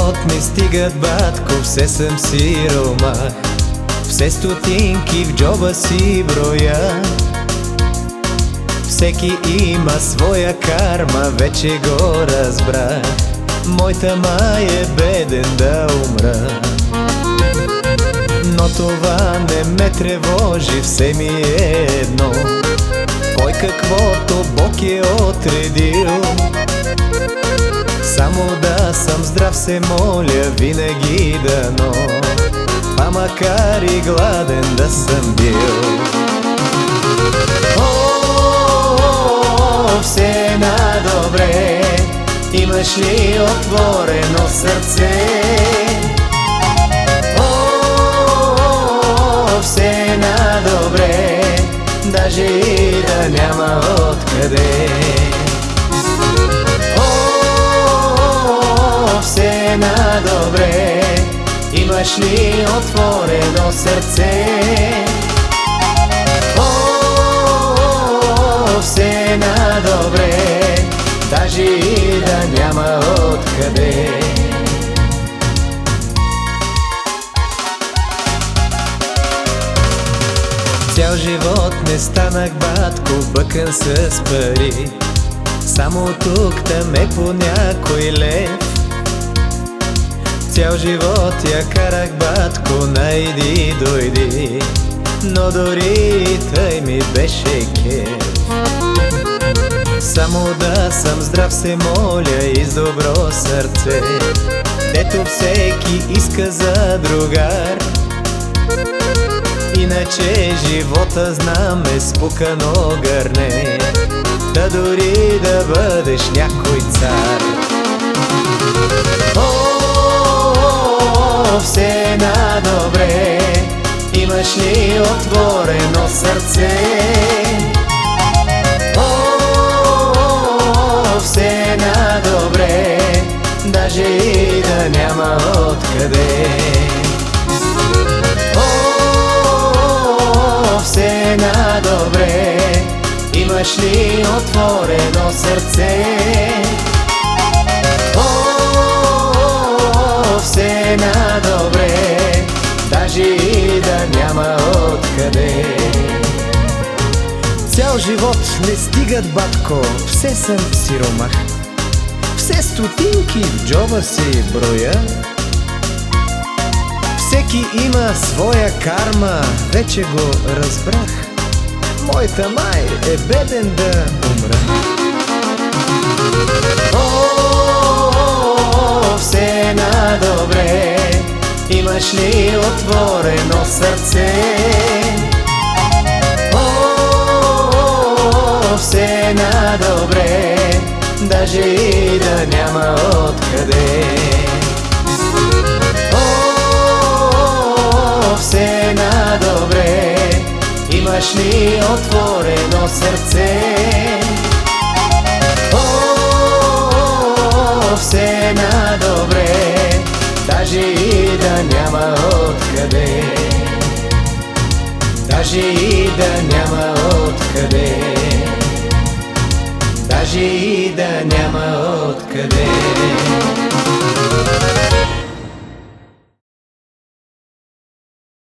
живот ми стигат, батко, все съм сиромах. Все стотинки в джоба си броя. Всеки има своя карма, вече го разбрах. Моята май е беден да умра, но това не ме тревожи, все ми е едно. Кой каквото Бог е отредил, само да съм здрав се моля винаги дано, а макар и гладен да съм бил. О, все на добре, имаш ли отворено сърце? О, все на добре, даже и да няма откъде. О, все на добре, имаш ли отворено сърце? О, все на добре, даже и да няма откъде. Цял живот не станах, батко, бъкан с пари. Само тук-там е по някой лев. Цял живот я карах, батко, найди дойди, но дори тъй ми беше кеф. Само да съм здрав се моля и с добро сърце, дето всеки иска за другар. Иначе живота знам е спукано гърне, да дори да бъдеш някой цар. О, все на добре, имаш ли отворено сърце? Все на добре, даже и да няма откъде. О, все на добре, имаш ли отворено сърце? О, все на добре, даже и да няма откъде. Цял живот не стигат, батко, все съм сиромах. Все стотинки в джоба си броя. Всеки има своя карма, вече го разбрах. Моята май е беден да умра. О, все на добре, имаш ли отворено сърце? Все на добре, даже и да няма откъде. О, все на добре, имаш ли отворено сърце? О, все на добре, даже и да няма откъде. Даже и да няма откъде. Даже и да няма откъде.